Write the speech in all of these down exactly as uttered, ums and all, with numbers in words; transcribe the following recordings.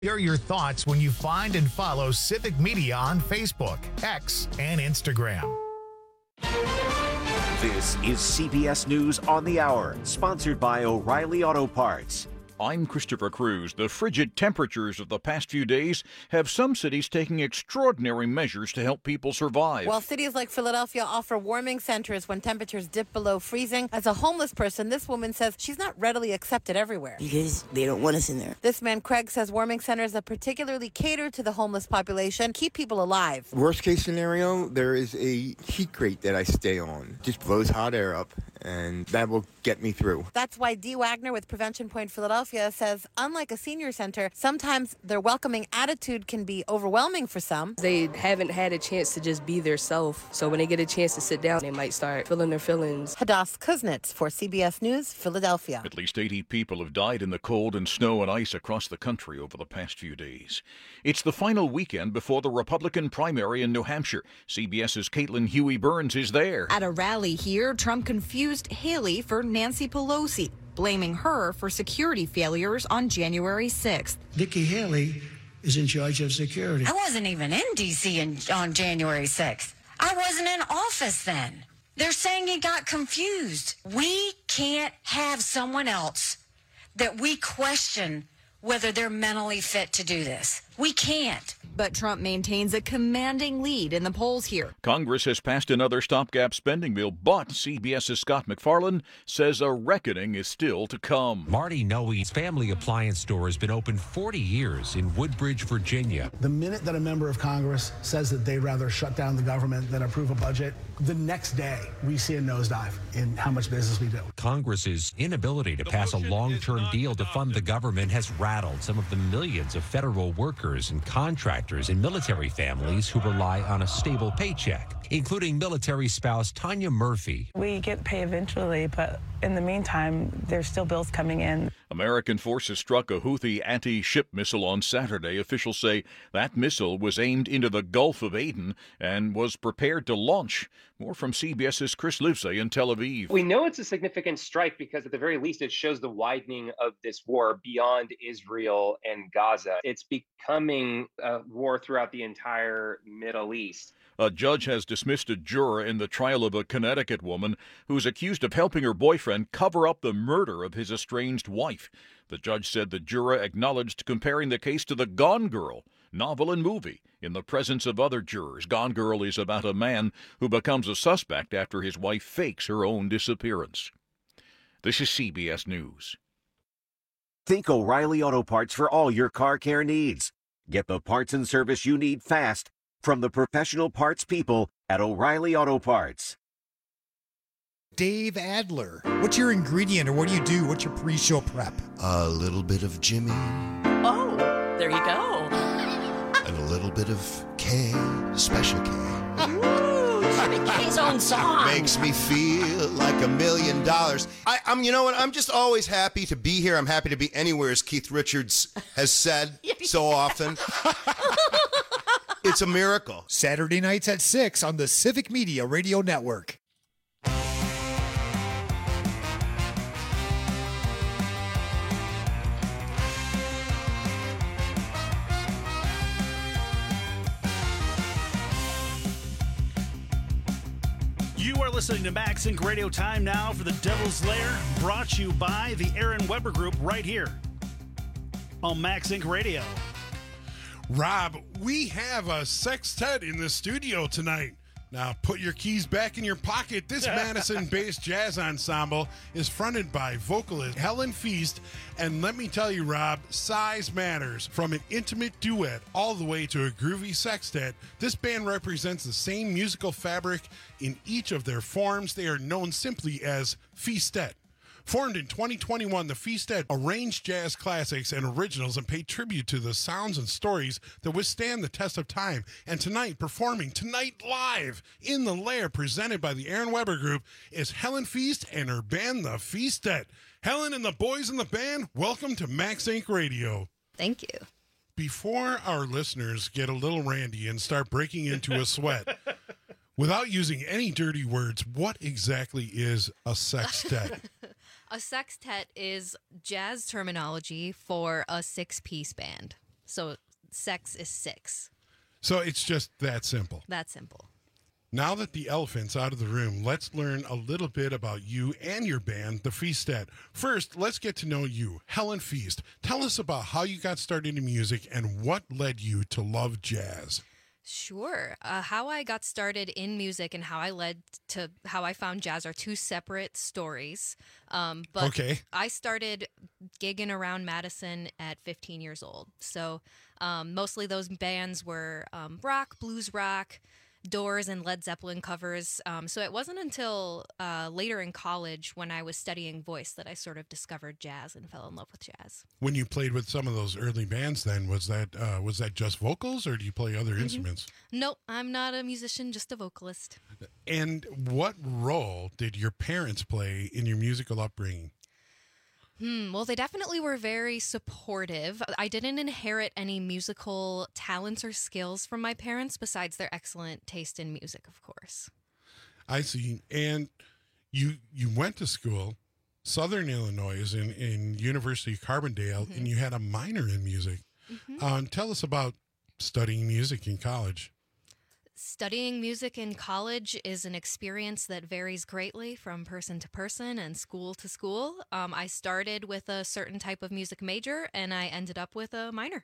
Share your thoughts when you find and follow Civic Media on Facebook, X, and Instagram. This is C B S News on the Hour, sponsored by O'Reilly Auto Parts. I'm Christopher Cruz. The frigid temperatures of the past few days have some cities taking extraordinary measures to help people survive. While cities like Philadelphia offer warming centers when temperatures dip below freezing, as a homeless person, this woman says she's not readily accepted everywhere. Because they don't want us in there. This man, Craig, says warming centers that particularly cater to the homeless population keep people alive. Worst case scenario, there is a heat crate that I stay on. Just blows hot air up, and that will get me through. That's why Dee Wagner with Prevention Point Philadelphia says, unlike a senior center, sometimes their welcoming attitude can be overwhelming for some. They haven't had a chance to just be their self, so when they get a chance to sit down, they might start feeling their feelings. Hadass Kuznets for C B S News, Philadelphia. At least eighty people have died in the cold and snow and ice across the country over the past few days. It's the final weekend before the Republican primary in New Hampshire. CBS's Caitlin Huey-Burns is there. At a rally here, Trump confused Haley for Nancy Pelosi, blaming her for security failures on January sixth. Nikki Haley is in charge of security. I wasn't even in D C in, on January sixth. I wasn't in office then. They're saying he got confused. We can't have someone else that we question whether they're mentally fit to do this. We can't. But Trump maintains a commanding lead in the polls here. Congress has passed another stopgap spending bill, but CBS's Scott MacFarlane says a reckoning is still to come. Marty Noe's family appliance store has been open forty years in Woodbridge, Virginia. The minute that a member of Congress says that they'd rather shut down the government than approve a budget, the next day we see a nosedive in how much business we do. Congress's inability to pass a long-term deal to fund the government has rattled some of the millions of federal workers and contractors and military families who rely on a stable paycheck, including military spouse Tanya Murphy. We get pay eventually, but in the meantime, there's still bills coming in. American forces struck a Houthi anti-ship missile on Saturday. Officials say that missile was aimed into the Gulf of Aden and was prepared to launch. More from CBS's Chris Livesay in Tel Aviv. We know it's a significant strike because at the very least it shows the widening of this war beyond Israel and Gaza. It's becoming a war throughout the entire Middle East. A judge has dismissed a juror in the trial of a Connecticut woman who's accused of helping her boyfriend cover up the murder of his estranged wife. The judge said the juror acknowledged comparing the case to The Gone Girl novel and movie in the presence of other jurors. Gone Girl is about a man who becomes a suspect after his wife fakes her own disappearance. This is C B S News. Think O'Reilly Auto Parts for all your car care needs. Get the parts and service you need fast from the professional parts people at O'Reilly Auto Parts. Dave Adler, what's your ingredient or what do you do? What's your pre-show prep? A little bit of Jimmy. Oh, there you go. And a little bit of K, Special K. Ooh, Jimmy K's own song. Makes me feel like a million dollars. I, I'm, you know what? I'm just always happy to be here. I'm happy to be anywhere, as Keith Richards has said so often. It's a miracle. Saturday nights at six on the Civic Media Radio Network. You are listening to MaxInc Radio. Time now for the Devil's Lair, brought to you by the Aaron Weber Group right here on MaxInc Radio. Rob, we have a sextet in the studio tonight. Now, put your keys back in your pocket. This Madison-based jazz ensemble is fronted by vocalist Helen Feast. And let me tell you, Rob, size matters. From an intimate duet all the way to a groovy sextet, this band represents the same musical fabric in each of their forms. They are known simply as Feastet. Formed in twenty twenty-one, the Feastet arranged jazz classics and originals and paid tribute to the sounds and stories that withstand the test of time. And tonight, performing tonight live in the Lair, presented by the Aaron Weber Group, is Helen Feast and her band, the Feastet. Helen and the boys in the band, welcome to MaxInc Radio. Thank you. Before our listeners get a little randy and start breaking into a sweat, without using any dirty words, what exactly is a sextet? A sextet is jazz terminology for a six-piece band. So sex is six. So it's just that simple. That simple. Now that the elephant's out of the room, let's learn a little bit about you and your band, the Feasted. First, let's get to know you. Helen Feast, tell us about how you got started in music and what led you to love jazz. Sure. Uh, how I got started in music and how I led to how I found jazz are two separate stories. Um, but okay. I started gigging around Madison at fifteen years old. So um, mostly those bands were um, rock, blues rock, Doors and Led Zeppelin covers. Um, so it wasn't until uh, later in college when I was studying voice that I sort of discovered jazz and fell in love with jazz. When you played with some of those early bands then, was that uh, was that just vocals or do you play other Mm-hmm. instruments? Nope, I'm not a musician, just a vocalist. And what role did your parents play in your musical upbringing? Hmm, well, they definitely were very supportive. I didn't inherit any musical talents or skills from my parents besides their excellent taste in music, of course. I see. And you you went to school, Southern Illinois, in, in University of Carbondale, Mm-hmm. and you had a minor in music. Mm-hmm. Um, tell us about studying music in college. Studying music in college is an experience that varies greatly from person to person and school to school. Um, I started with a certain type of music major, and I ended up with a minor.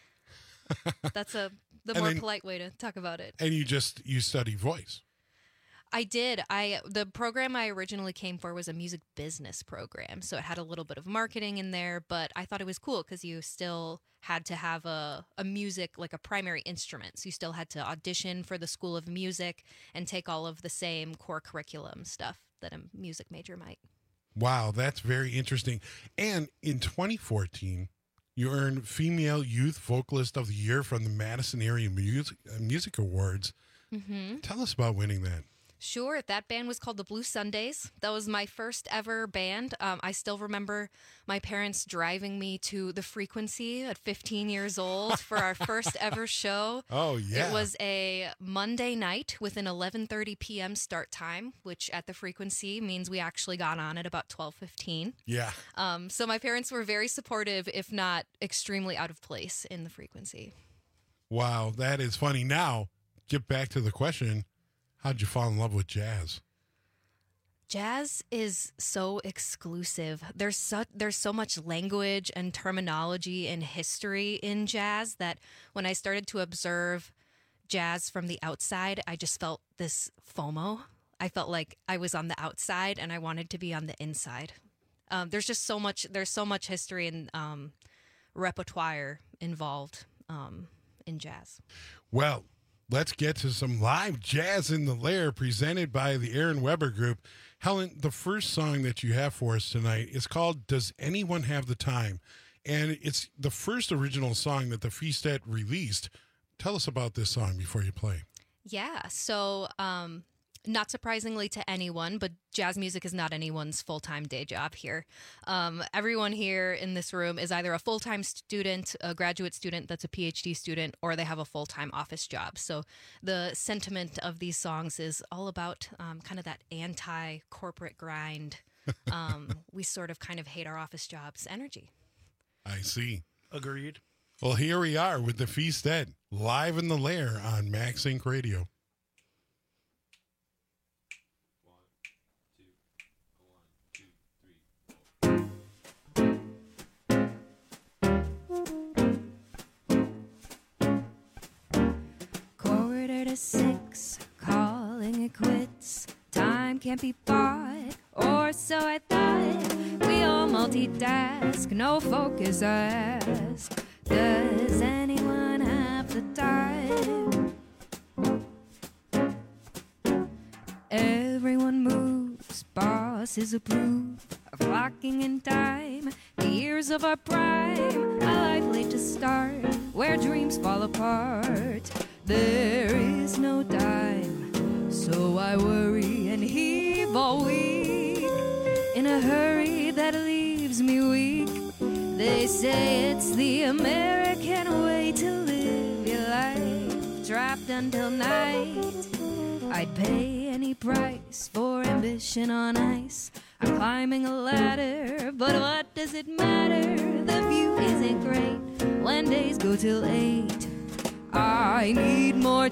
That's a the And more then- polite way to talk about it. And you just, you study voice. I did. I the program I originally came for was a music business program, so it had a little bit of marketing in there, but I thought it was cool because you still had to have a, a music, like a primary instrument. So you still had to audition for the School of Music and take all of the same core curriculum stuff that a music major might. Wow, that's very interesting. And in twenty fourteen, you earned Female Youth Vocalist of the Year from the Madison Area Music, uh, Music Awards. Mm-hmm. Tell us about winning that. Sure. That band was called the Blue Sundays. That was my first ever band. Um, I still remember my parents driving me to the Frequency at fifteen years old for our first ever show. Oh, yeah. It was a Monday night with an eleven thirty p.m. start time, which at the Frequency means we actually got on at about twelve fifteen. Yeah. Um, so my parents were very supportive, if not extremely out of place in the Frequency. Wow, that is funny. Now, get back to the question. How'd you fall in love with jazz? Jazz is so exclusive. There's so, there's so much language and terminology and history in jazz that when I started to observe jazz from the outside, I just felt this FOMO. I felt like I was on the outside and I wanted to be on the inside. Um, there's just so much, there's so much history and um, repertoire involved um, in jazz. Well, let's get to some live Jazz in the Lair presented by the Aaron Weber Group. Helen, the first song that you have for us tonight is called Does Anyone Have the Time? And it's the first original song that the Feasted released. Tell us about this song before you play. Yeah, so um, not surprisingly to anyone, but jazz music is not anyone's full-time day job here. Um, everyone here in this room is either a full-time student, a graduate student that's a P H D student, or they have a full-time office job. So the sentiment of these songs is all about um, kind of that anti-corporate grind. Um, we sort of kind of hate our office jobs energy. I see. Agreed. Well, here we are with the Feasted, live in the Lair on Max Inc Radio. Quarter to six, calling it quits. Time can't be bought, or so I thought. We all multitask, no focus asked. Does anyone have the time? Everyone moves, bosses approve of clocking in time. The years of our prime are likely to start where dreams fall apart. There is no time, so I worry and heave all week in a hurry that leaves me weak. They say it's the American way to live your life, trapped until night. I'd pay any price for ambition on ice. I'm climbing a ladder, but what does it matter? The view isn't great when days go till eight. I need more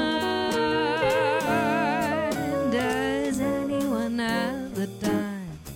time. Does anyone have the time?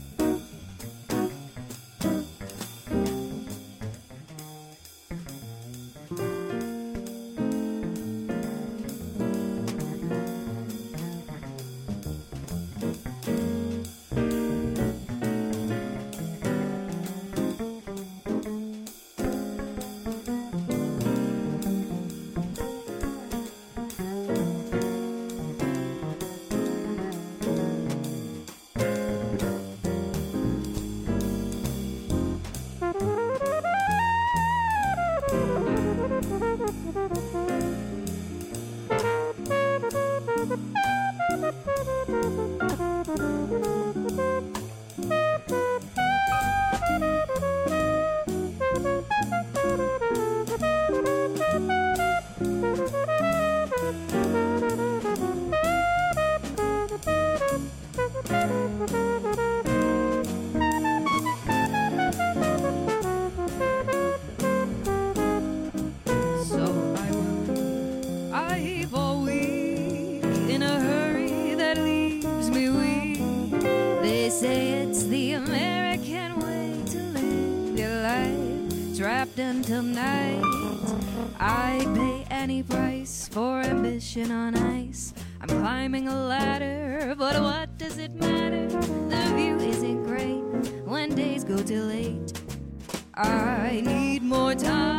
Until night, I'd pay any price for ambition on ice. I'm climbing a ladder, but what does it matter? The view isn't great when days go till late. I need more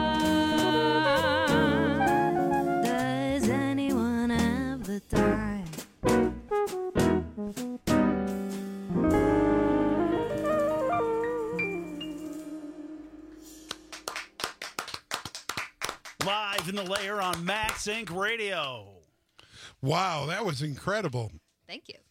time. Does anyone have the time? Live in the Lair on Max Inc Radio. Wow, that was incredible. Thank you.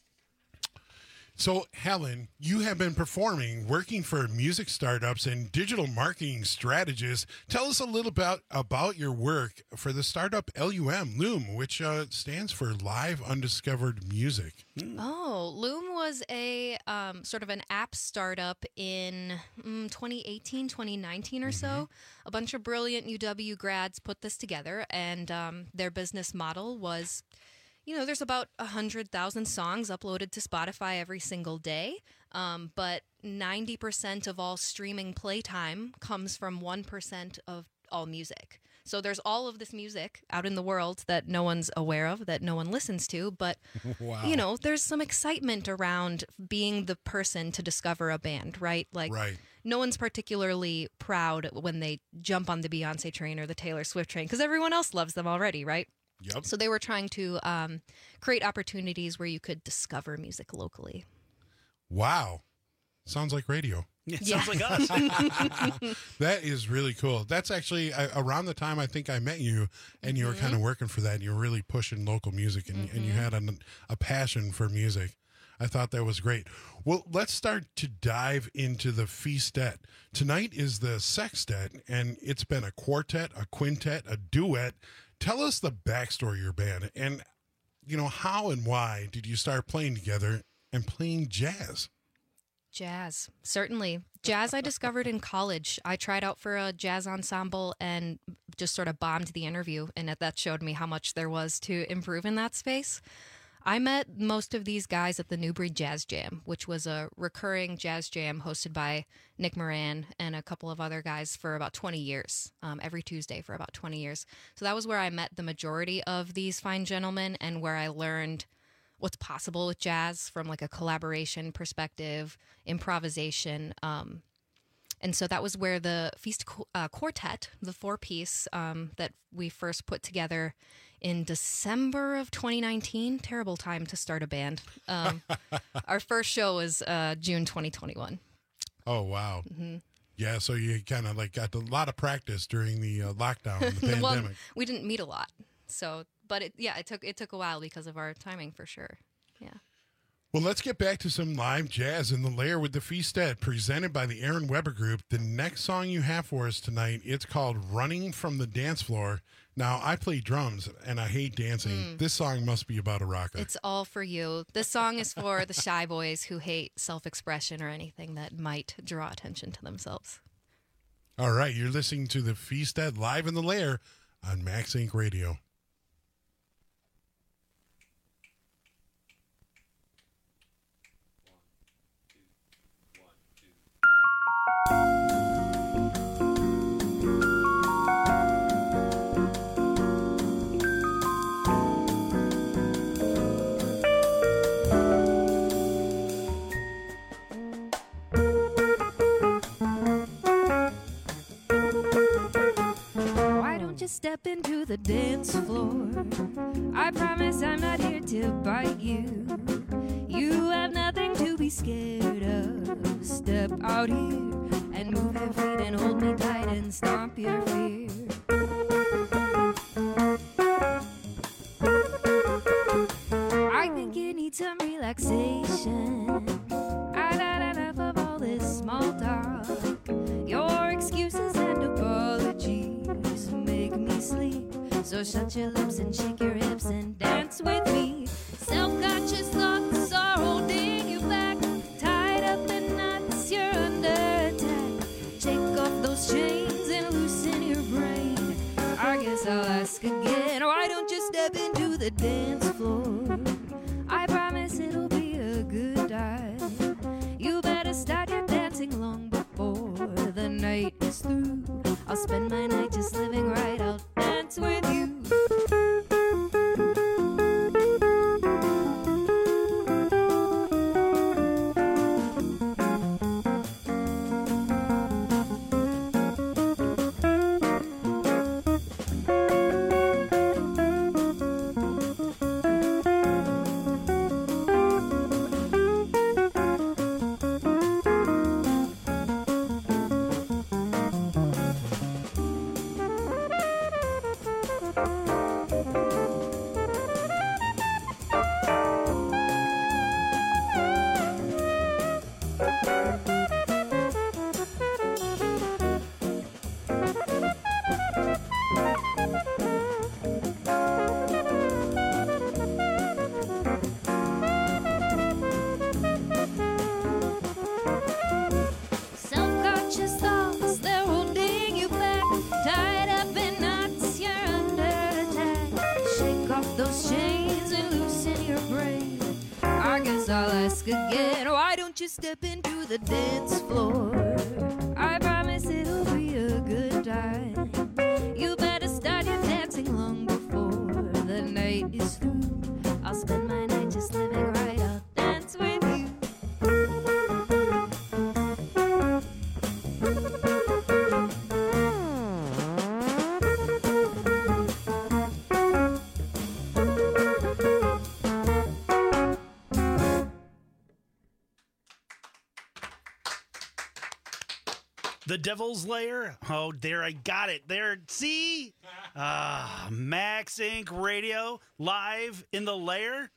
So, Helen, you have been performing, working for music startups and digital marketing strategists. Tell us a little about, about your work for the startup L U M, Loom, which uh, stands for Live Undiscovered Music. Mm. Oh, Loom was a um, sort of an app startup in mm, twenty eighteen, twenty nineteen or mm-hmm. so. A bunch of brilliant U W grads put this together, and um, their business model was... You know, there's about one hundred thousand songs uploaded to Spotify every single day, um, but ninety percent of all streaming playtime comes from one percent of all music. So there's all of this music out in the world that no one's aware of, that no one listens to, but, wow. you know, there's some excitement around being the person to discover a band, right? Like, right. No one's particularly proud when they jump on the Beyonce train or the Taylor Swift train, because everyone else loves them already, right? Yep. So they were trying to um, create opportunities where you could discover music locally. Wow. Sounds like radio. It yeah. sounds like us. That is really cool. That's actually uh, around the time I think I met you, and you mm-hmm. were kind of working for that, and you were really pushing local music, and, mm-hmm. and you had a, a passion for music. I thought that was great. Well, let's start to dive into the feastet. Tonight is the sextet, and it's been a quartet, a quintet, a duet. Tell us the backstory of your band, and, you know, how and why did you start playing together and playing jazz? Jazz, certainly. Jazz I discovered in college. I tried out for a jazz ensemble and just sort of bombed the interview, and that showed me how much there was to improve in that space. I met most of these guys at the Newbury Jazz Jam, which was a recurring jazz jam hosted by Nick Moran and a couple of other guys for about twenty years, um, every Tuesday for about twenty years. So that was where I met the majority of these fine gentlemen and where I learned what's possible with jazz from like a collaboration perspective, improvisation. Um, and so that was where the Feast uh, Quartet, the four-piece um, that we first put together in December of twenty nineteen. Terrible time to start a band. Um, our first show was uh, June twenty twenty-one. Oh, wow. Mm-hmm. Yeah, so you kind of like got a lot of practice during the uh, lockdown and the pandemic. Well, we didn't meet a lot. So, but it, yeah, it took it took a while because of our timing for sure. Yeah. Well, let's get back to some live jazz in the Lair with the Feastet, presented by the Aaron Weber Group. The next song you have for us tonight, it's called Running from the Dance Floor. Now, I play drums, and I hate dancing. Mm. This song must be about a rocker. It's all for you. This song is for the shy boys who hate self-expression or anything that might draw attention to themselves. All right, you're listening to the Feasted Live in the Lair on Max Inc Radio. Why don't you step into the dance floor? I promise I'm not here to bite you. You have nothing to be scared of. Step out here and move your feet and hold me tight and stomp your fear. I think you need some relaxation. I've had enough of all this small talk. Your excuses and apologies make me sleep. So shut your lips and shake your hips and dance with me. Self-conscious thoughts are holding you back. Tied up in knots, you're under attack. Shake off those chains and loosen your brain. I guess I'll ask again, why don't you step into the dance floor? I promise it'll be a good time. You better start your dancing long before the night is through. I'll spend my night just living right. I'll dance with you. Self-conscious thoughts, they're holding you back. Tied up in knots, you're under attack. Shake off those chains and loosen your brain. I guess I'll ask again, why don't you step into the dance floor? I promise it'll be a good time. You better start your dancing long before the night is through. I'll spend my night just living right. I'll dance with you. The Devil's Lair. Oh, there, I got it. There, see? Ah, Max Inc Radio, live in the lair.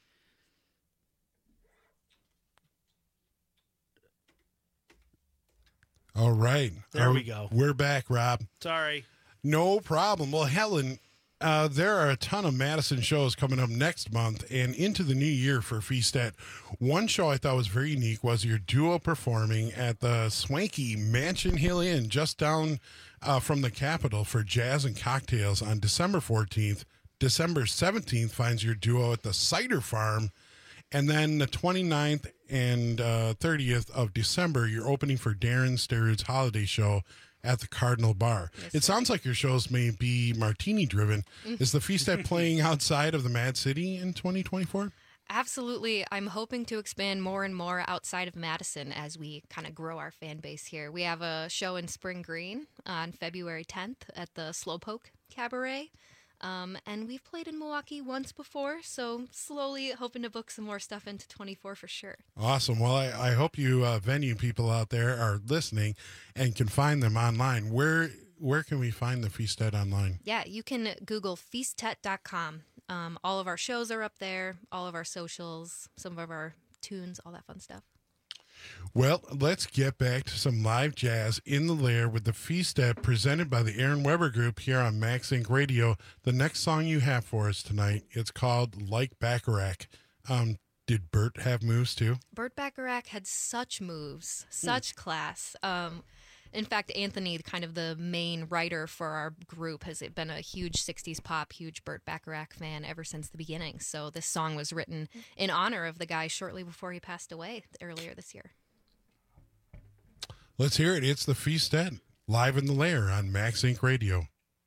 All right. There Are we go. We're back, Rob. Sorry. No problem. Well, Helen, uh, there are a ton of Madison shows coming up next month and into the new year for Feastet. One show I thought was very unique was your duo performing at the swanky Mansion Hill Inn just down uh, from the Capitol for jazz and cocktails on December fourteenth. December seventeenth finds your duo at the Cider Farm. And then the twenty-ninth and uh, thirtieth of December, you're opening for Darren Sturrid's holiday show at the Cardinal Bar. Yes, it sounds like your shows may be martini-driven. Mhm. Is the Feastet playing outside of the Mad City in twenty twenty-four? Absolutely. I'm hoping to expand more and more outside of Madison as we kind of grow our fan base here. We have a show in Spring Green on February tenth at the Slowpoke Cabaret. Um, and we've played in Milwaukee once before, so slowly hoping to book some more stuff into twenty-four for sure. Awesome. Well, I, I hope you uh, venue people out there are listening and can find them online. Where where can we find the Feastet online? Yeah, you can Google feastet dot com. Um, all of our shows are up there, all of our socials, some of our tunes, all that fun stuff. Well, let's get back to some live jazz in the lair with the Feastet presented by the Aaron Weber Group here on Max Inc Radio. The next song you have for us tonight, it's called Like Bacharach. Um, did Bert have moves too? Burt Bacharach had such moves, such class. Um, In fact, Anthony, kind of the main writer for our group, has been a huge sixties pop, huge Burt Bacharach fan ever since the beginning. So this song was written in honor of the guy shortly before he passed away earlier this year. Let's hear it. It's the Feasted, live in the Lair on Max Inc Radio.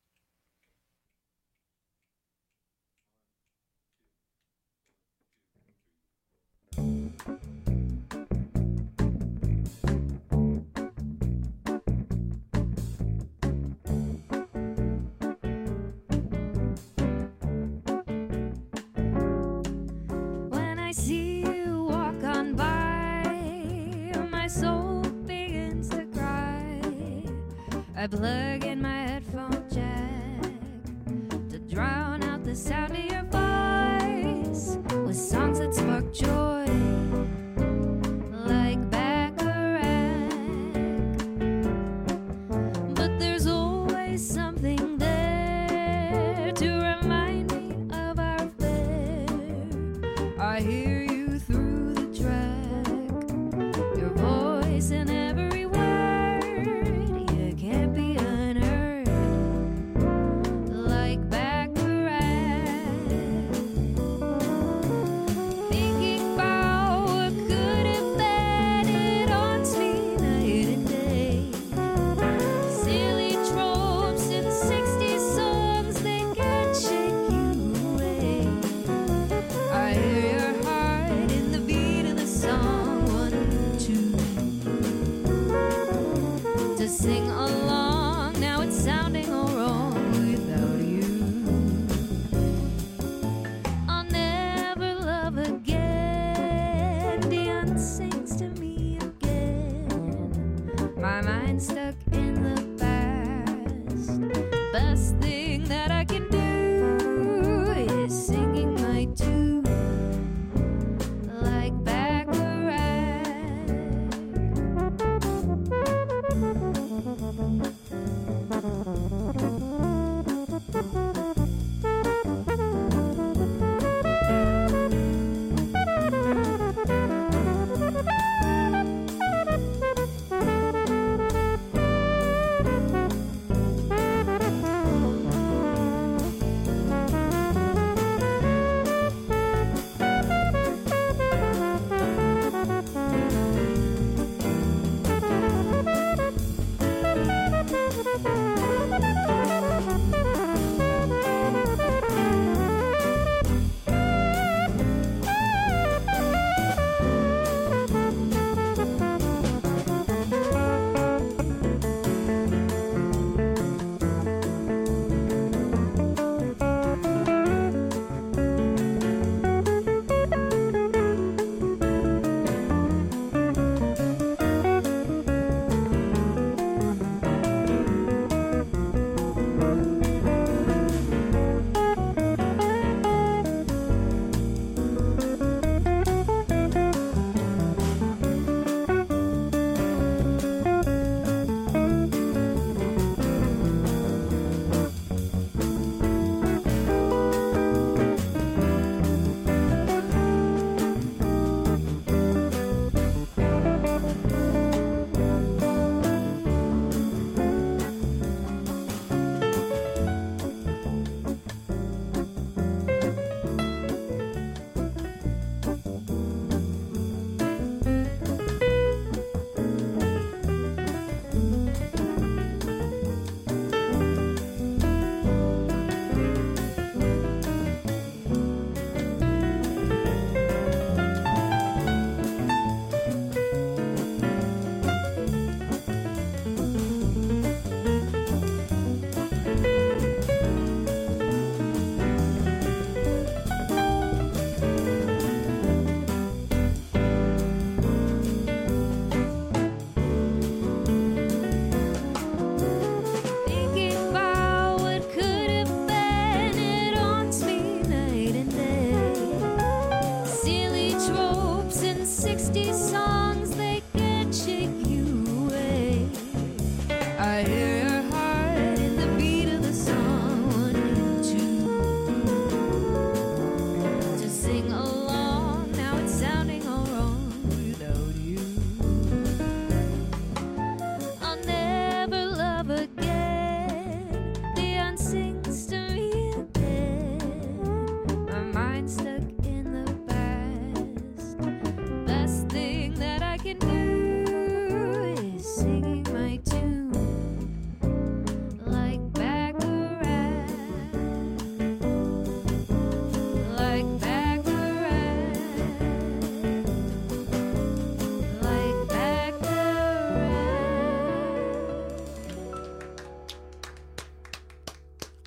When I see you walk on by, my soul begins to cry. I plug in my headphone jack to drown out the sound of your voice with songs that spark joy, like Bacharach. But there's always something there to remind me of our affair. I hear you through the track, your voice in every word. You can't be unheard.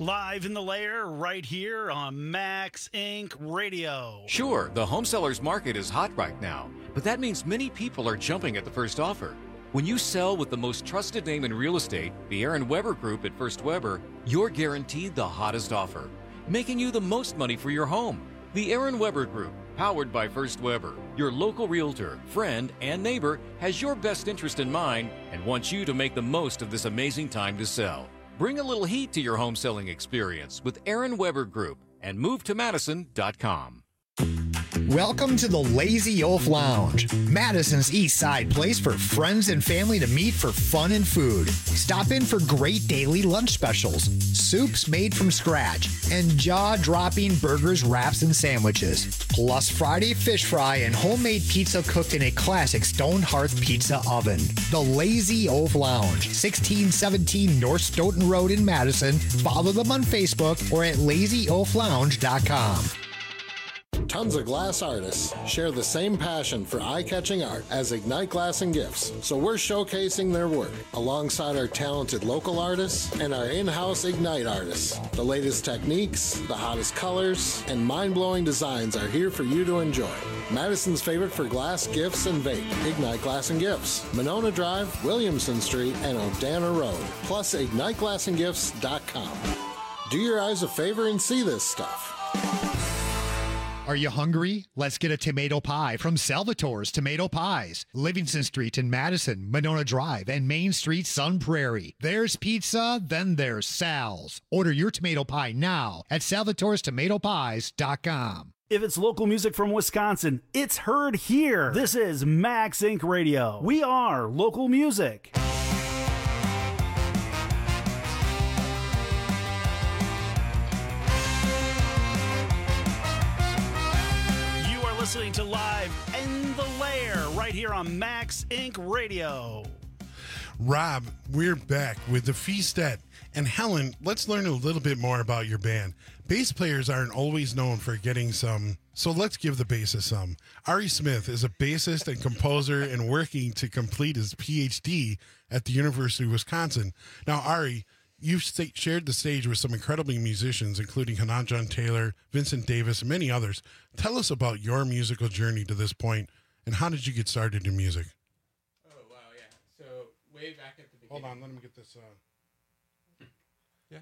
Live in the Lair right here on Max Incorporated. Radio. Sure, the home seller's market is hot right now, but that means many people are jumping at the first offer. When you sell with the most trusted name in real estate, the Aaron Weber Group at First Weber, you're guaranteed the hottest offer, making you the most money for your home. The Aaron Weber Group, powered by First Weber, your local realtor, friend, and neighbor, has your best interest in mind and wants you to make the most of this amazing time to sell. Bring a little heat to your home selling experience with Aaron Weber Group and move to madison dot com. Welcome to the Lazy Wolf Lounge, Madison's East Side place for friends and family to meet for fun and food. Stop in for great daily lunch specials, soups made from scratch, and jaw-dropping burgers, wraps, and sandwiches. Plus Friday fish fry and homemade pizza cooked in a classic stone hearth pizza oven. The Lazy Wolf Lounge, sixteen seventeen North Stoughton Road in Madison. Follow them on Facebook or at lazy wolf lounge dot com. Tons of glass artists share the same passion for eye-catching art as Ignite Glass and Gifts, so we're showcasing their work alongside our talented local artists and our in-house Ignite artists. The latest techniques, the hottest colors, and mind-blowing designs are here for you to enjoy. Madison's favorite for glass, gifts, and vape, Ignite Glass and Gifts, Monona Drive, Williamson Street, and O'Dana Road, plus ignite glass and gifts dot com. Do your eyes a favor and see this stuff. Are you hungry? Let's get a tomato pie from Salvatore's Tomato Pies. Livingston Street in Madison, Monona Drive, and Main Street, Sun Prairie. There's pizza, then there's Sal's. Order your tomato pie now at salvatores tomato pies dot com. If it's local music from Wisconsin, it's heard here. This is Max Incorporated. Radio. We are local music. Listening to Live in the Lair right here on Max Incorporated. Radio. Rob, we're back with the Feastet. And Helen, let's learn a little bit more about your band. Bass players aren't always known for getting some, so let's give the bassist some. Ari Smith is a bassist and composer and working to complete his P H D at the University of Wisconsin. Now, Ari, you've sta- shared the stage with some incredible musicians, including Hanan John Taylor, Vincent Davis, and many others. Tell us about your musical journey to this point, and how did you get started in music? Oh, wow, yeah. So, way back at the beginning. Hold on, let me get this. Uh... Yeah.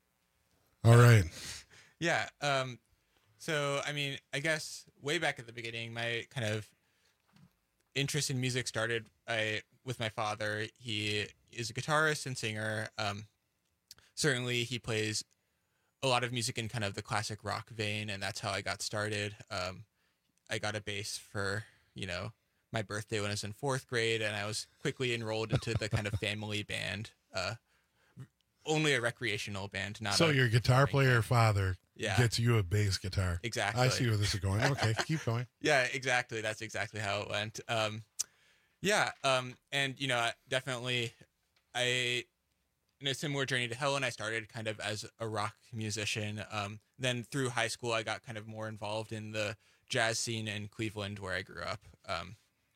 All right. Yeah. Um, so, I mean, I guess way back at the beginning, my kind of interest in music started I, with my father. He is a guitarist and singer. Um, certainly, he plays a lot of music in kind of the classic rock vein, and that's how I got started. Um, I got a bass for, you know, my birthday when I was in fourth grade, and I was quickly enrolled into the kind of family band, uh, only a recreational band, not so a your guitar player band. Father yeah. gets you a bass guitar. Exactly. I see where this is going. Okay, keep going. Yeah, exactly. That's exactly how it went. Um, yeah, um, and, you know, definitely I... in a similar journey to Helen, I started kind of as a rock musician. Um, then through high school, I got kind of more involved in the jazz scene in Cleveland, where I grew up. Um,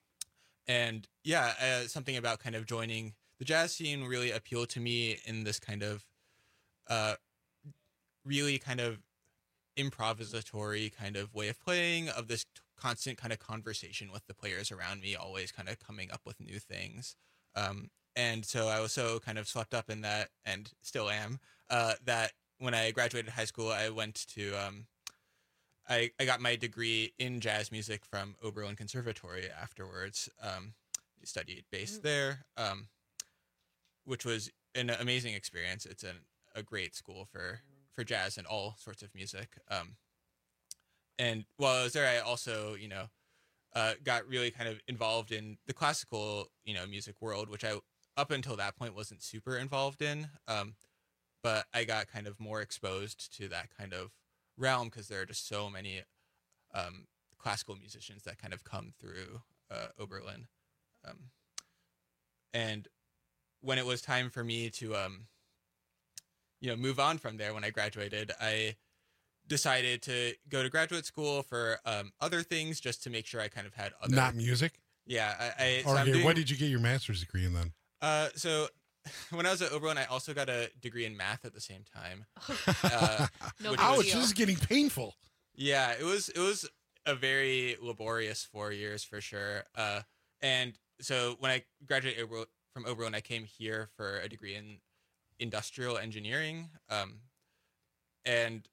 and yeah, uh, something about kind of joining the jazz scene really appealed to me in this kind of uh, really kind of improvisatory kind of way of playing, of this t- constant kind of conversation with the players around me, always kind of coming up with new things. Um, And so I was so kind of swept up in that, and still am, uh, that when I graduated high school, I went to, um, I, I got my degree in jazz music from Oberlin Conservatory afterwards. Um, studied bass there, um, which was an amazing experience. It's an, a great school for, for jazz and all sorts of music. Um, and while I was there, I also, you know, uh, got really kind of involved in the classical, you know, music world, which I up until that point wasn't super involved in, um, but I got kind of more exposed to that kind of realm because there are just so many um, classical musicians that kind of come through uh, Oberlin. Um, and when it was time for me to, um, you know, move on from there when I graduated, I decided to go to graduate school for um, other things just to make sure I kind of had other... Not music? Yeah. I, I, or so okay, doing... what did you get your master's degree in then? Uh, so when I was at Oberlin, I also got a degree in math at the same time. Uh, no Ouch, this is getting painful. Yeah, it was it was a very laborious four years for sure. Uh, and so when I graduated Ober- from Oberlin, I came here for a degree in industrial engineering. Um, and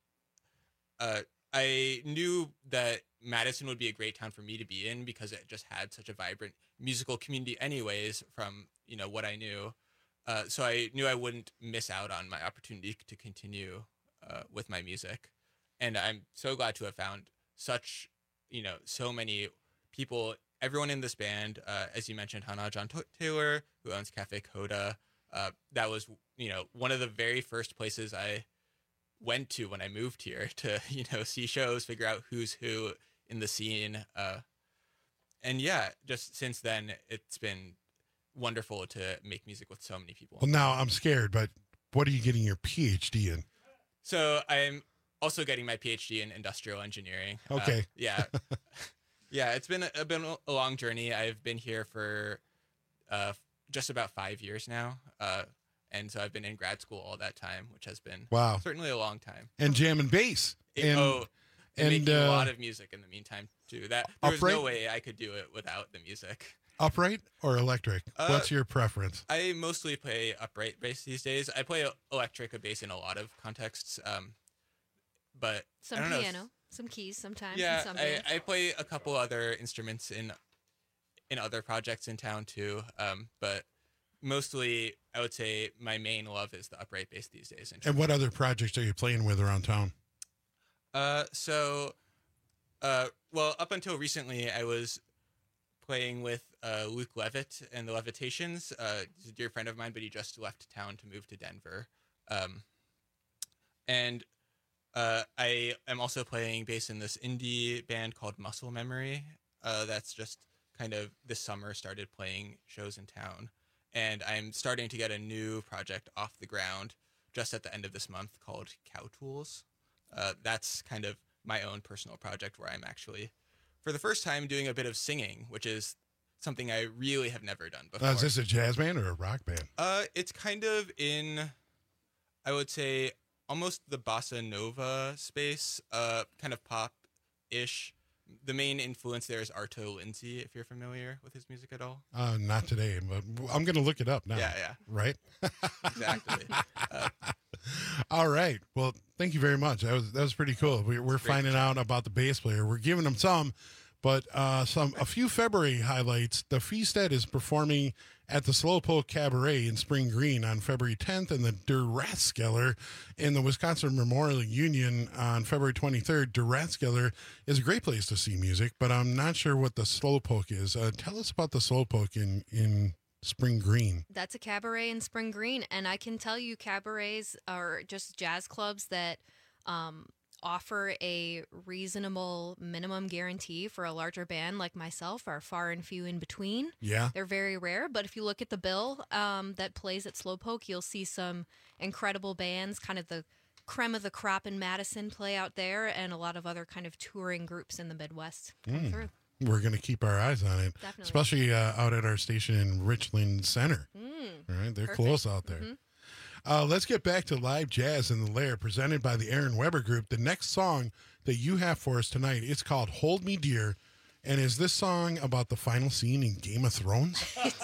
uh, I knew that Madison would be a great town for me to be in because it just had such a vibrant musical community anyways from, you know, what I knew. Uh, so I knew I wouldn't miss out on my opportunity to continue uh, with my music. And I'm so glad to have found such, you know, so many people, everyone in this band, uh, as you mentioned, Hannah John T- Taylor, who owns Cafe Coda. Uh, that was, you know, one of the very first places I went to when I moved here to, you know, see shows, figure out who's who in the scene. Uh, and yeah, just since then, it's been wonderful to make music with so many people. Well, now I'm scared, but what are you getting your P H D in? So I'm also getting my P H D in industrial engineering. Okay. Uh, yeah. yeah, it's been a, been a long journey. I've been here for uh, just about five years now. Uh, and so I've been in grad school all that time, which has been wow. certainly a long time. And jam and bass. It, and, oh, and, and making uh, a lot of music in the meantime, too. That There was upright? no way I could do it without the music. Upright or electric? Uh, What's your preference? I mostly play upright bass these days. I play electric bass in a lot of contexts, um, but Some I don't piano, know. some keys sometimes. Yeah, in some I, bands. I play a couple other instruments in in other projects in town too, um, but mostly I would say my main love is the upright bass these days. And what other projects are you playing with around town? Uh, so, uh, well, up until recently, I was playing with uh, Luke Levitt and the Levitations. Uh, he's a dear friend of mine, but he just left town to move to Denver. Um, and uh, I am also playing bass in this indie band called Muscle Memory. Uh, that's just kind of this summer started playing shows in town. And I'm starting to get a new project off the ground just at the end of this month called Cow Tools. Uh, that's kind of my own personal project where I'm actually, for the first time, doing a bit of singing, which is something I really have never done before. Uh, is this a jazz band or a rock band? Uh, it's kind of in, I would say, almost the bossa nova space, uh, kind of pop-ish. The main influence there is Arto Lindsay, if you're familiar with his music at all. Uh, not today, but I'm going to look it up now. Yeah, yeah. Right? Exactly. Uh, All right. Well, thank you very much. That was that was pretty cool. We, we're finding out about the bass player. We're giving him some, but uh, some a few February highlights. The Feasted is performing at the Slowpoke Cabaret in Spring Green on February tenth, and the Der Rathskeller in the Wisconsin Memorial Union on February twenty-third. Der Rathskeller is a great place to see music, but I'm not sure what the Slowpoke is. Uh, tell us about the Slowpoke in in Spring Green. That's a cabaret in Spring Green, and I can tell you cabarets are just jazz clubs that um, offer a reasonable minimum guarantee for a larger band like myself are far and few in between. Yeah. They're very rare, but if you look at the bill um, that plays at Slowpoke, you'll see some incredible bands, kind of the creme of the crop in Madison play out there, and a lot of other kind of touring groups in the Midwest come Mm. through. We're going to keep our eyes on it, Definitely. especially uh, out at our station in Richland Center. Mm, All right, they're perfect. close out there. Mhm. Uh, let's get back to live jazz in the Lair, presented by the Aaron Weber Group. The next song that you have for us tonight, it's called "Hold Me Dear," and is this song about the final scene in Game of Thrones?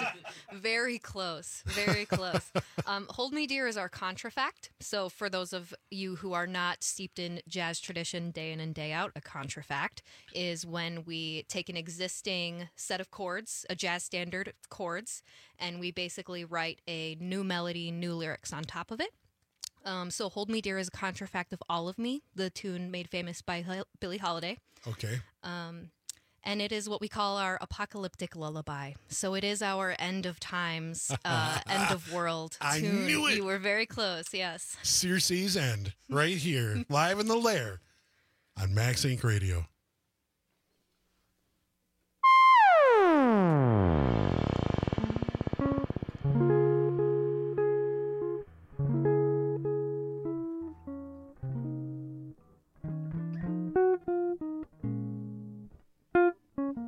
Very close, very close. um, Hold Me Dear is our contrafact. So for those of you who are not steeped in jazz tradition day in and day out, a contrafact is when we take an existing set of chords, a jazz standard of chords, and we basically write a new melody, new lyrics on top of it. Um, so Hold Me Dear is a contrafact of All of Me, the tune made famous by Hil- Billie Holiday. Okay. Um, and it is what we call our apocalyptic lullaby. So it is our end of times, uh, end of world I tune. knew it. You were very close, yes. Circe's End, right here, live in the Lair on Max Inc Radio.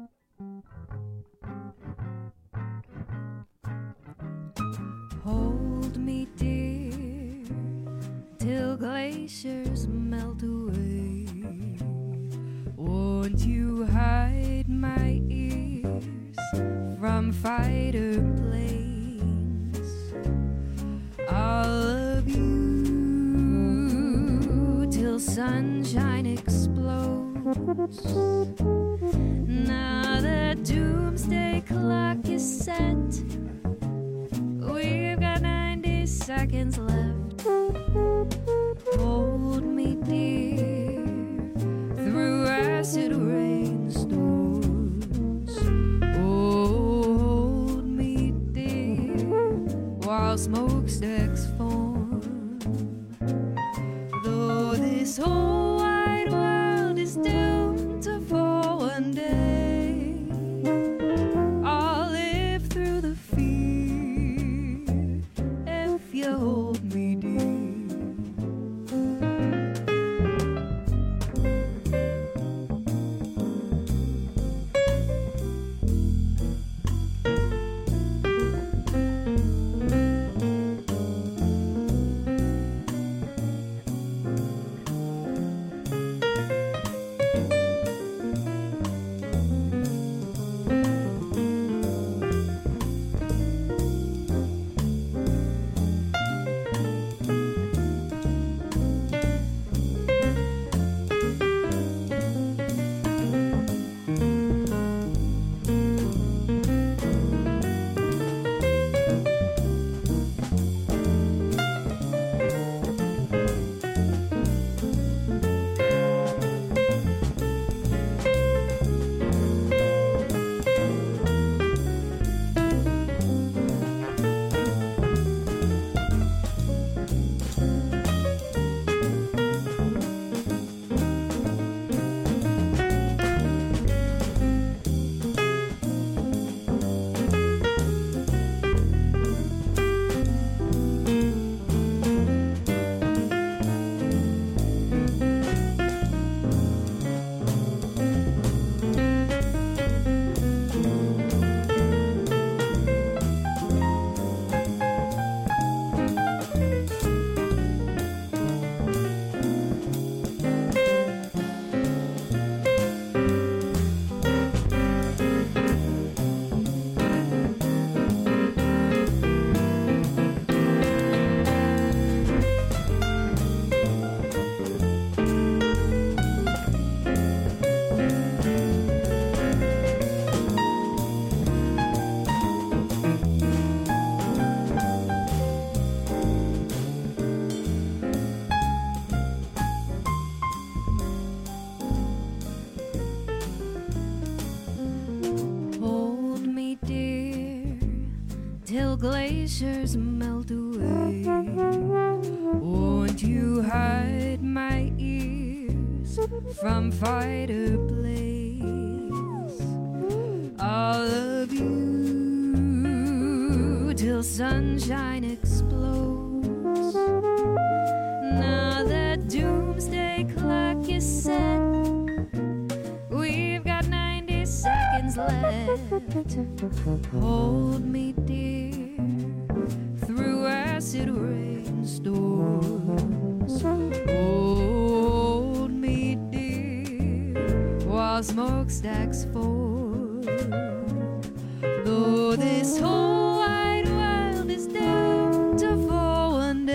Hold me, dear, till glaciers melt away. Won't you hide my ears from fighter planes? I'll love you till sunshine explodes. Now the doomsday clock is set. We've got ninety seconds left. Hold me, dear, through acid rainstorms. Oh, hold me, dear, while smokestacks form. Though this whole wide world is doomed to fall one day, I'll live through the fear if you hold me, dear. Glaciers melt away. Won't you hide my ears from fighter planes? I'll love you till sunshine explodes. Now the doomsday clock is set. We've got ninety seconds left. Hold me, dear, through acid rainstorms. Hold me, dear, while smokestacks form. Though this whole wide world is doomed to fall one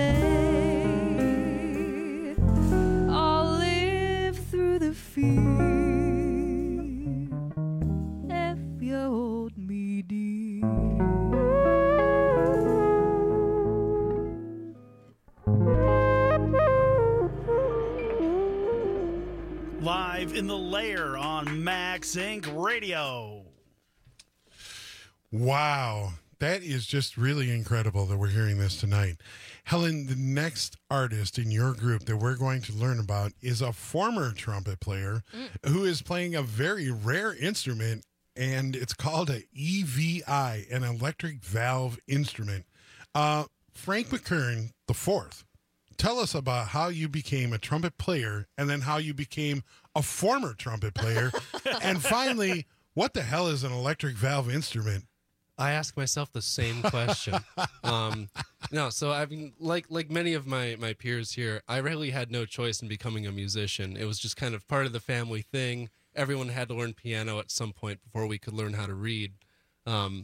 day, I'll live through the fear if you hold me, dear. Live in the Lair on Max Incorporated. Radio. Wow. That is just really incredible that we're hearing this tonight. Helen, the next artist in your group that we're going to learn about is a former trumpet player mm. who is playing a very rare instrument, and it's called a E V I, an electric valve instrument. Uh, Frank McKern the fourth, tell us about how you became a trumpet player and then how you became a former trumpet player. And finally, what the hell is an electric valve instrument? I ask myself the same question. um, No, so I mean, like like many of my my peers here, I really had no choice in becoming a musician. It was just kind of part of the family thing. Everyone had to learn piano at some point before we could learn how to read, um,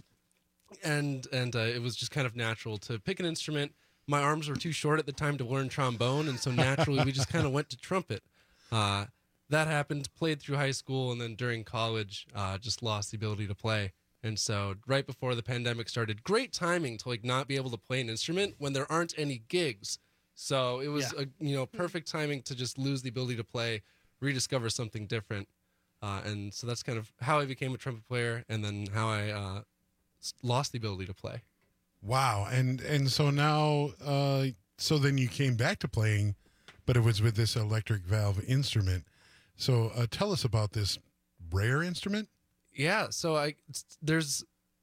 and and uh, it was just kind of natural to pick an instrument. My arms were too short at the time to learn trombone, and so naturally we just kind of went to trumpet. Uh, that happened, played through high school, and then during college, uh, just lost the ability to play. And so right before the pandemic started, great timing to like not be able to play an instrument when there aren't any gigs. So it was, Yeah. a, you know, perfect timing to just lose the ability to play, rediscover something different. Uh, and so that's kind of how I became a trumpet player, and then how I uh, s- lost the ability to play. Wow. And and so now, uh, so then you came back to playing, but it was with this electric valve instrument. So uh, tell us about this rare instrument. Yeah, so I it's, there's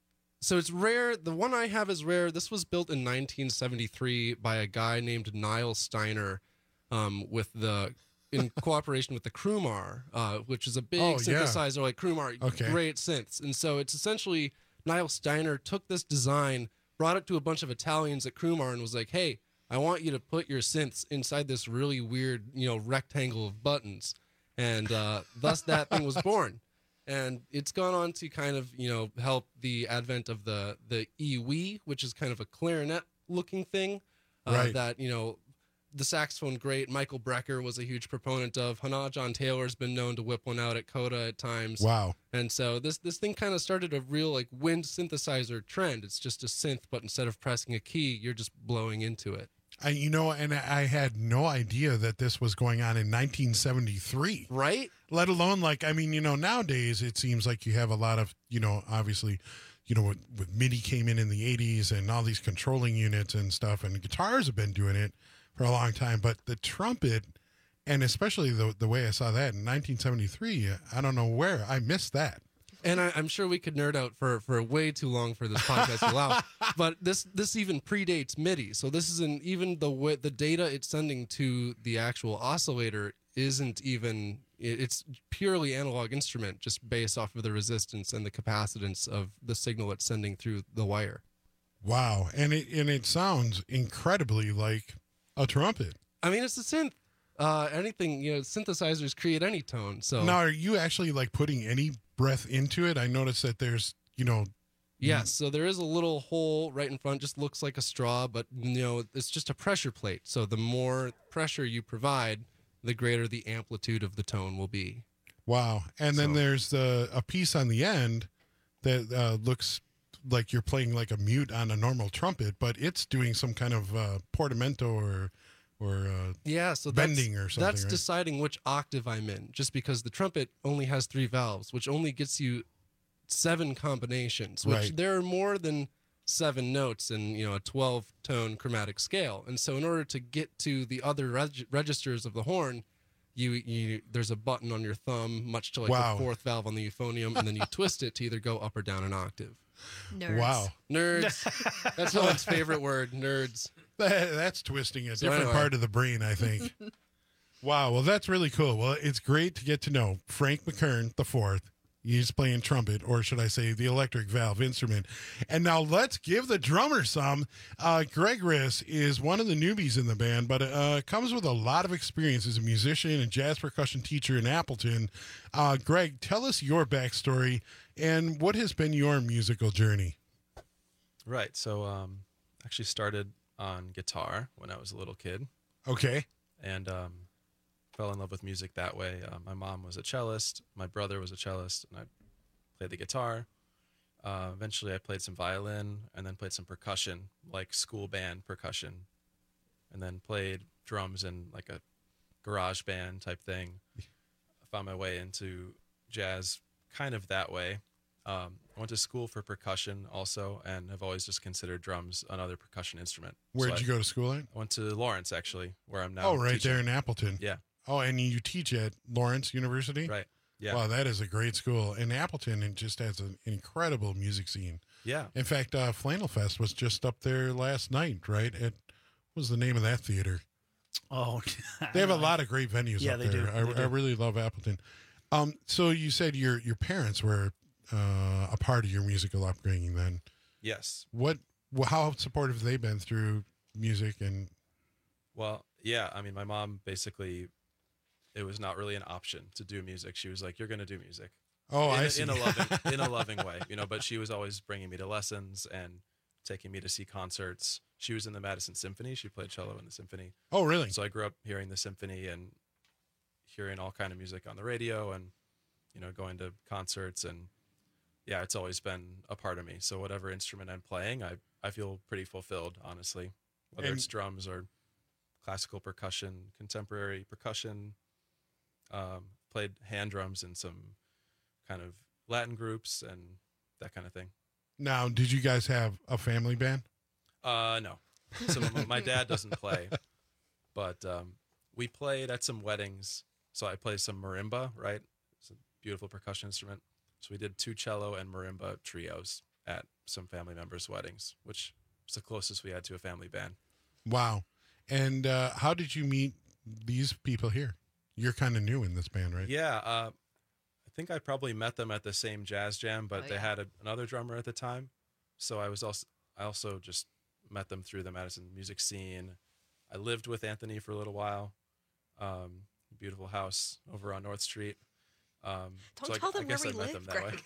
so it's rare. The one I have is rare. This was built in nineteen seventy-three by a guy named Niall Steiner, um, with the in cooperation with the Krumar, uh, which is a big Oh, yeah. synthesizer like Krumar, Okay. great synths. And so it's essentially Niall Steiner took this design, brought it to a bunch of Italians at Krumar, and was like, "Hey, I want you to put your synths inside this really weird, you know, rectangle of buttons," and uh, thus that thing was born. And it's gone on to kind of, you know, help the advent of the the E W I, which is kind of a clarinet looking thing, uh, Right. that, you know, the saxophone great Michael Brecker was a huge proponent of. Hannah John Taylor's been known to whip one out at Coda at times. Wow. And so this this thing kind of started a real like wind synthesizer trend. It's just a synth, but instead of pressing a key, you're just blowing into it. I, you know, and I had no idea that this was going on in nineteen seventy-three. Right? Let alone, like, I mean, you know, nowadays it seems like you have a lot of, you know, obviously, you know, with, with MIDI came in in the eighties and all these controlling units and stuff, and guitars have been doing it for a long time. But the trumpet, and especially the the way I saw that in nineteen seventy-three, I don't know where I missed that. And I, I'm sure we could nerd out for, for way too long for this podcast to allow. But this this even predates MIDI. So this isn't even the way, the data it's sending to the actual oscillator isn't even, it- it's purely analog instrument, just based off of the resistance and the capacitance of the signal it's sending through the wire. Wow, and it and it sounds incredibly like a trumpet. I mean, it's a synth. Uh, anything, you know, synthesizers create any tone. So Now, are you actually like putting any breath into it? I noticed that there's, you know, yes, so there is a little hole right in front, just looks like a straw, but you know, it's just a pressure plate. So the more pressure you provide, the greater the amplitude of the tone will be. wow. And then So- there's the a piece on the end that uh, looks like you're playing like a mute on a normal trumpet, but it's doing some kind of uh, portamento or or uh, Yeah, so bending that's, or something. that's right? deciding which octave I'm in, just because the trumpet only has three valves, which only gets you seven combinations, which Right. there are more than seven notes in, you know, a twelve tone chromatic scale. And so in order to get to the other reg- registers of the horn, you, you there's a button on your thumb, much to like Wow. the fourth valve on the euphonium, and then you twist it to either go up or down an octave. Nerds. Wow. Nerds. That's Helen's favorite word, nerds. That- that's twisting a So different anyway. part of the brain, I think. Wow. Well, that's really cool. Well, it's great to get to know Frank McKern the fourth. He's playing trumpet, or should I say, the electric valve instrument. And now let's give the drummer some. Uh, Greg Riss is one of the newbies in the band, but uh, comes with a lot of experience as a musician and jazz percussion teacher in Appleton. Uh, Greg, tell us your backstory and what has been your musical journey. Right. So, um, actually started on guitar when I was a little kid. Okay. And um, fell in love with music that way. Uh, my mom was a cellist. My brother was a cellist, and I played the guitar. Uh, eventually, I played some violin, and then played some percussion, like school band percussion, and then played drums in like a garage band type thing. I found my way into jazz kind of that way. Um, I went to school for percussion also, and have always just considered drums another percussion instrument. Where'd So you I- go to school at? I went to Lawrence, actually, where I'm now. Oh, right teaching. there in Appleton. Yeah. Oh, and you teach at Lawrence University? Right. Yeah. Wow, that is a great school. And Appleton, it just has an incredible music scene. Yeah. In fact, uh, Flannel Fest was just up there last night, right? At, what was the name of that theater? Oh, They have a lot of great venues Yeah, up they there. do. I, They do. I really love Appleton. Um, so you said your your parents were uh, a part of your musical upbringing then. Yes. What? wh- How supportive have they been through music and. Well, yeah. I mean, my mom basically, it was not really an option to do music. She was like, "You're going to do music." Oh, in, I a- see. In a loving, in a loving way, you know. But she was always bringing me to lessons and taking me to see concerts. She was in the Madison Symphony. She played cello in the symphony. Oh, really? So I grew up hearing the symphony and hearing all kind of music on the radio, and you know, going to concerts. And yeah, it's always been a part of me. So whatever instrument I'm playing, I I feel pretty fulfilled, honestly. Whether And- it's drums or classical percussion, contemporary percussion. Um, played hand drums in some kind of Latin groups and that kind of thing. Now, did you guys have a family band? Uh, no. So my, my dad doesn't play, but um, we played at some weddings. So I played some marimba, right? It's a beautiful percussion instrument. So we did two cello and marimba trios at some family members' weddings, which was the closest we had to a family band. Wow. And uh, how did you meet these people here? You're kind of new in this band, right? Yeah, uh, I think I probably met them at the same jazz jam, but Oh, they yeah. had a, another drummer at the time. So I was also I also just met them through the Madison music scene. I lived with Anthony for a little while. Um, beautiful house over on North Street. Um, Don't so I, tell them I guess where I we met live, them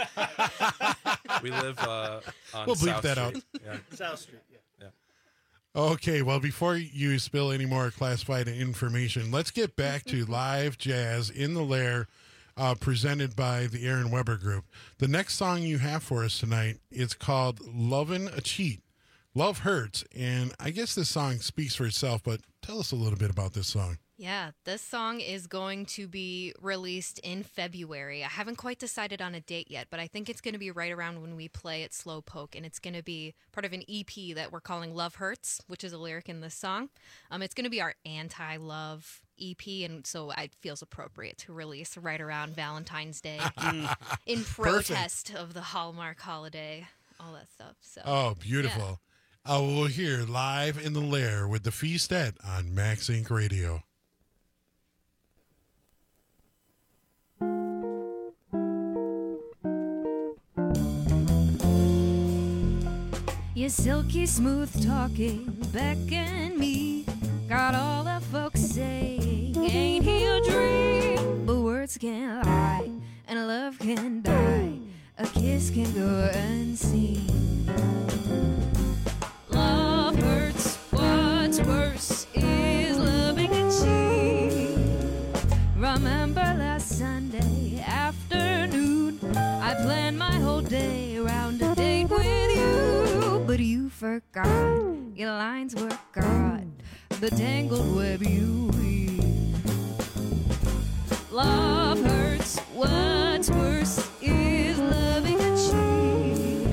that way. We live uh, on We'll bleep South that out. Street. Yeah. South Street, yeah. Yeah. Okay, well, before you spill any more classified information, let's get back to live jazz in the Lair, uh, presented by the Aaron Weber Group. The next song you have for us tonight is called "Lovin' a Cheat." Love hurts, and I guess this song speaks for itself. But tell us a little bit about this song. Yeah, this song is going to be released in February. I haven't quite decided on a date yet, but I think it's going to be right around when we play at Slowpoke, and it's going to be part of an E P that we're calling Love Hurts, which is a lyric in this song. Um, it's going to be our anti-love E P, and so it feels appropriate to release right around Valentine's Day in protest of the Hallmark holiday, all that stuff. So, Oh, beautiful. Uh, we'll hear Live in the Lair with the Feastet on Max Inc Radio. Your silky smooth talking beckon me. Got all the folks saying, ain't he a dream? But words can't lie, and love can die. A kiss can go unseen. Love hurts, what's worse is loving a cheat. Remember last Sunday afternoon, I planned my whole day around a date with you. But you forgot, your lines were caught, the tangled web you weave. Love hurts, what's worse is loving a cheat.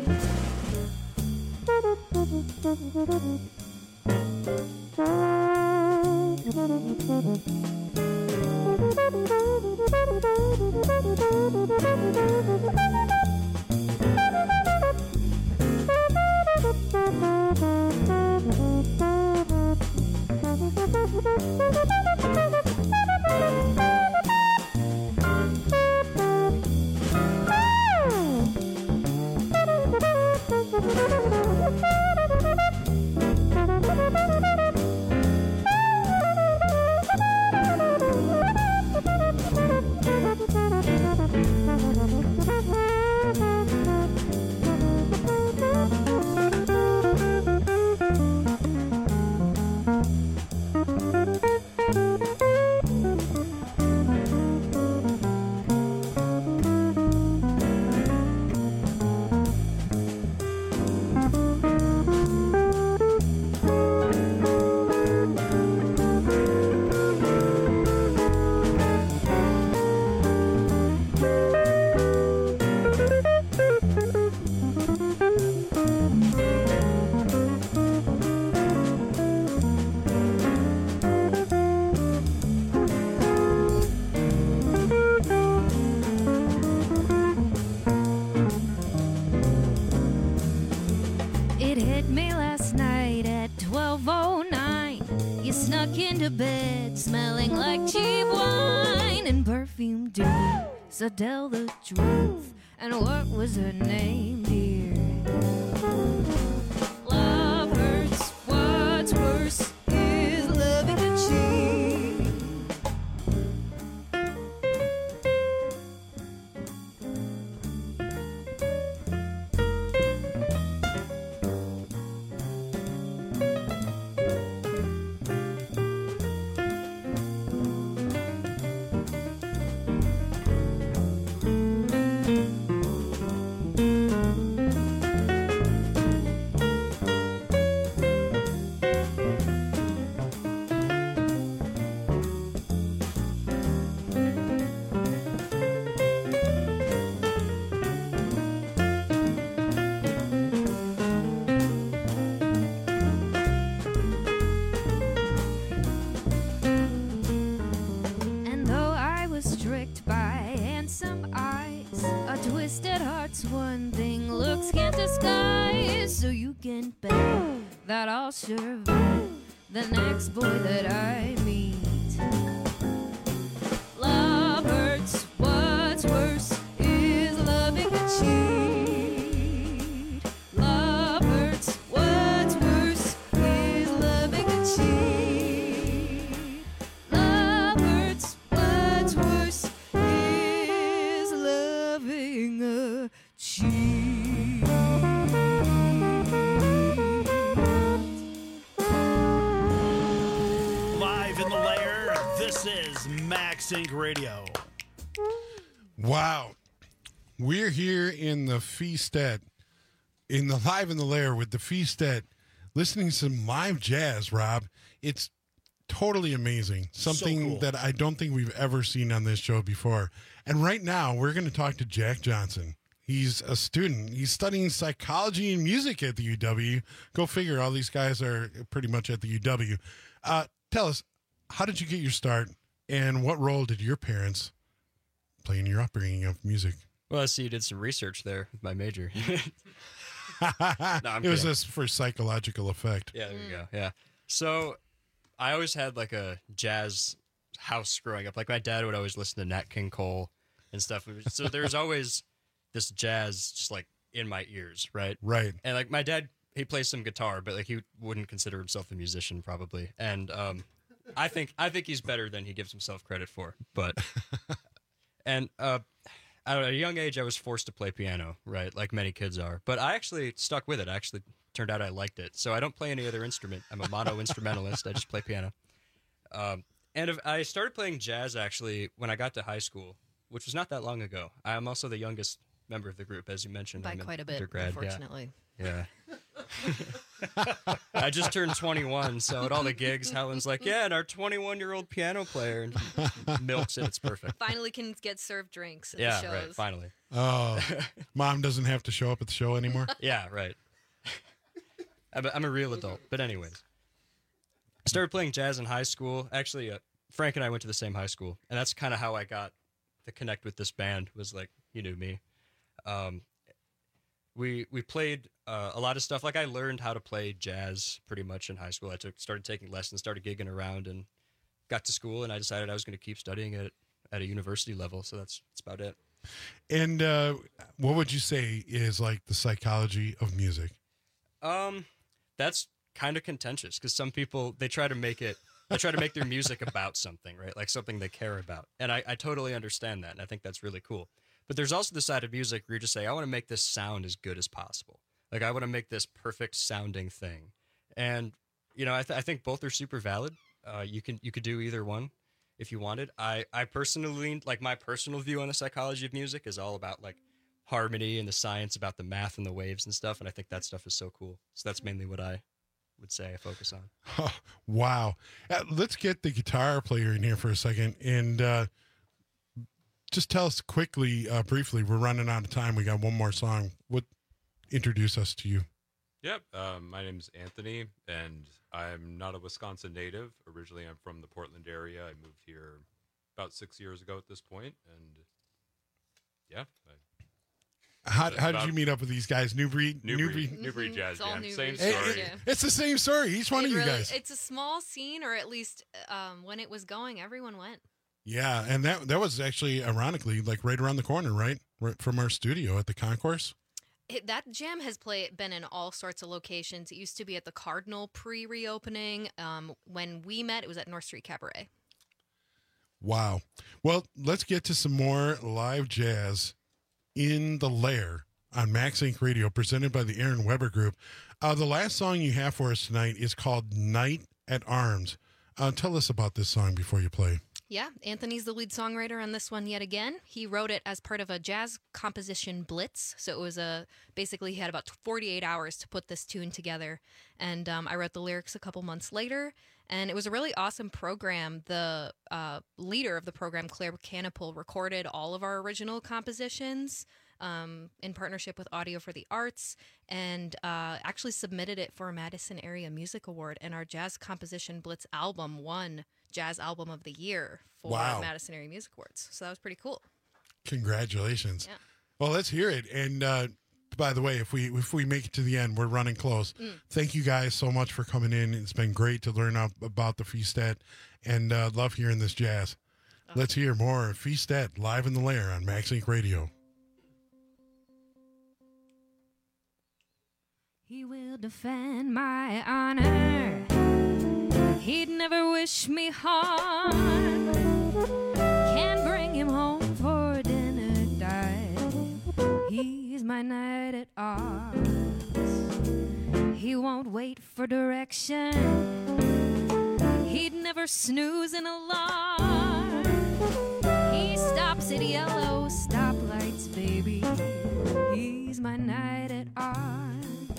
It hit me last night at twelve oh nine. You snuck into bed smelling like cheap wine and perfume too. So tell the truth. And what was her name, dear? Love hurts, what What's one thing looks can't disguise? So you can bet that I'll survive the next boy that I meet. Love hurts, what's worse is loving a cheat. Love hurts, what's worse is loving a cheat. Love hurts, what's worse is loving a cheat. Live in the lair, this is Max Inc Radio. Wow. We're here in the Feastet, in the Live in the Lair with the Feastet, listening to some live jazz, Rob. It's totally amazing. Something cool. that I don't think we've ever seen on this show before. And right now, we're going to talk to Jack Johnson. He's a student. He's studying psychology and music at the U W. Go figure, all these guys are pretty much at the U W. Uh, tell us, how did you get your start, and what role did your parents play in your upbringing of music? Well, I see you did some research there with my major. No, I'm it was kidding. this for psychological effect. Yeah, there you go. Yeah. So I always had like a jazz house growing up. Like my dad would always listen to Nat King Cole and stuff. So there's always this jazz just like in my ears, right? Right. And like my dad, he plays some guitar, but like he wouldn't consider himself a musician probably. And um, I think I think he's better than he gives himself credit for. But and uh, at a young age, I was forced to play piano, right? Like many kids are. But I actually stuck with it. I actually turned out I liked it. So I don't play any other instrument. I'm a mono instrumentalist. I just play piano. Um, and if, I started playing jazz actually when I got to high school, which was not that long ago. I'm also the youngest member of the group, as you mentioned. By I'm an quite a bit, undergrad. unfortunately. Yeah. yeah. I just turned twenty-one, so at all the gigs, Helen's like, yeah, and our twenty-one-year-old piano player, and milks it. It's perfect. Finally can get served drinks at Yeah, the shows. right, finally. Oh, mom doesn't have to show up at the show anymore? Yeah, right. I'm a, I'm a real adult. But anyways, I started playing jazz in high school. Actually, uh, Frank and I went to the same high school, and that's kind of how I got to connect with this band, was like, he knew me. Um, we we played uh, a lot of stuff. Like I learned how to play jazz pretty much in high school. I took started taking lessons, started gigging around, and got to school, and I decided I was going to keep studying it at a university level. So that's that's about it. And uh, what would you say is like the psychology of music? Um, that's kind of contentious because some people, they try to make it, they try to make their music about something, right? Like something they care about. And I, I totally understand that. And I think that's really cool. But there's also the side of music where you just say, I want to make this sound as good as possible. Like I want to make this perfect sounding thing. And, you know, I, th- I think both are super valid. Uh, you can, you could do either one if you wanted. I, I personally, like my personal view on the psychology of music is all about like harmony and the science about the math and the waves and stuff. And I think that stuff is so cool. So that's mainly what I would say I focus on. Oh, wow. Uh, let's get the guitar player in here for a second. And uh, just tell us quickly, uh, briefly, we're running out of time. We got one more song. What introduce us to you? Yep. Um, my name's Anthony, and I'm not a Wisconsin native. Originally, I'm from the Portland area. I moved here about six years ago at this point, and yeah. I, How, that's how did about- you meet up with these guys? New Breed? New Breed, New Breed Jazz It's all Jam. New Same Breed. story. It- it- it's the same story. Each one It of you really- guys. It's a small scene, or at least um, when it was going, everyone went. Yeah, and that that was actually ironically like right around the corner, right, right from our studio at the Concourse. It, that jam has play, been in all sorts of locations. It used to be at the Cardinal pre-reopening. Um, when we met, it was at North Street Cabaret. Wow. Well, let's get to some more live jazz in the Lair on Max Inc Radio, presented by the Aaron Weber Group. Uh, the last song you have for us tonight is called Night at Arms. Uh, tell us about this song before you play. Yeah, Anthony's the lead songwriter on this one yet again. He wrote it as part of a jazz composition blitz. So it was a basically he had about forty-eight hours to put this tune together. And um, I wrote the lyrics a couple months later. And it was a really awesome program. The uh, leader of the program, Claire Canapole, recorded all of our original compositions um, in partnership with Audio for the Arts, and uh, actually submitted it for a Madison Area Music Award. And our Jazz Composition Blitz album won Jazz Album of the Year for Wow. Madison Area Music Awards. So that was pretty cool. Congratulations. Yeah. Well, let's hear it. And uh, by the way, if we if we make it to the end, we're running close. Mm. Thank you guys so much for coming in. It's been great to learn up about the Feasted, and uh, love hearing this jazz. Oh. Let's hear more Feasted live in the Lair on Max Inc Radio. He will defend my honor. He'd never wish me harm. Can't bring him home for dinner, died. He's my knight at arms. He won't wait for direction. He'd never snooze an alarm. He stops at yellow stoplights, baby. He's my knight at arms.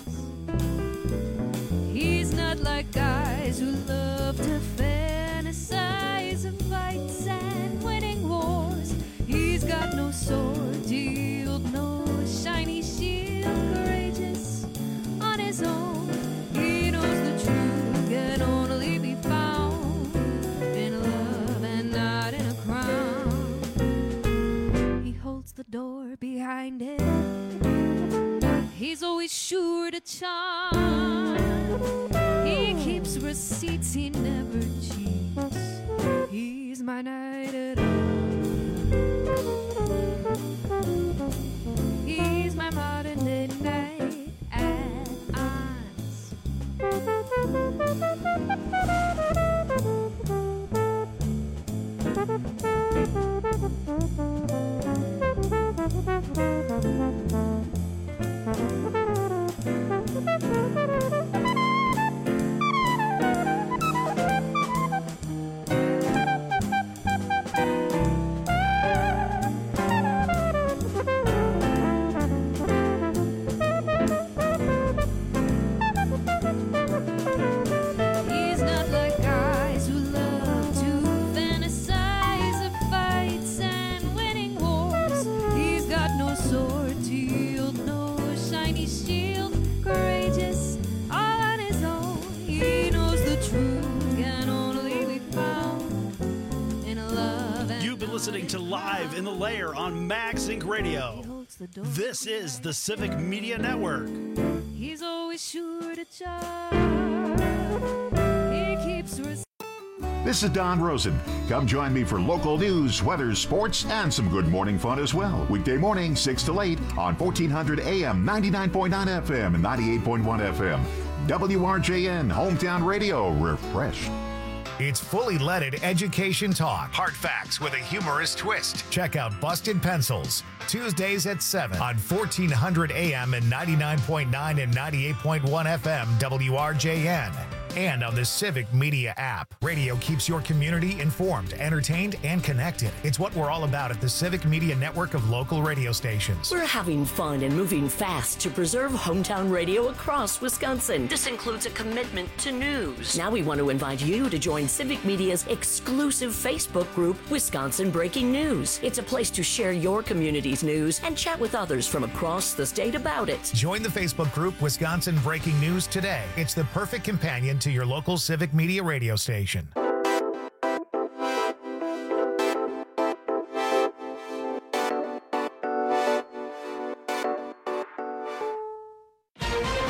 He's not like guys who love to fantasize of fights and winning wars. He's got no sword to yield, no shiny shield, courageous on his own. He knows the truth can only be found in love and not in a crown. He holds the door behind him. He's always sure to charm. He keeps receipts, he never cheats. He's my knight at arms. He's my modern day knight at arms. He's not like guys who love to fantasize of fights and winning wars. He's got no sword to yield, no shiny shield, courageous all on his own. He knows the truth can only be found in a love and You've been listening to Live in the Lair on Max Inc Radio. This is the Civic Media Network. he's always sure to charge. He keeps res- This is Don Rosen. Come join me for local news, weather, sports, and some good morning fun as well. Weekday morning, six to eight on fourteen hundred A M, ninety-nine point nine F M, and ninety-eight point one F M. W R J N, Hometown Radio, refreshed. It's fully leaded education talk. Hard facts with a humorous twist. Check out Busted Pencils. Tuesdays at seven on fourteen hundred A M and ninety-nine point nine and ninety-eight point one F M W R J N. And on the Civic Media app. Radio keeps your community informed, entertained, and connected. It's what we're all about at the Civic Media network of local radio stations. We're having fun and moving fast to preserve hometown radio across Wisconsin. This includes a commitment to news. Now we want to invite you to join Civic Media's exclusive Facebook group, Wisconsin Breaking News. It's a place to share your community's news and chat with others from across the state about it. Join the Facebook group Wisconsin Breaking News today. It's the perfect companion to your local Civic Media radio station.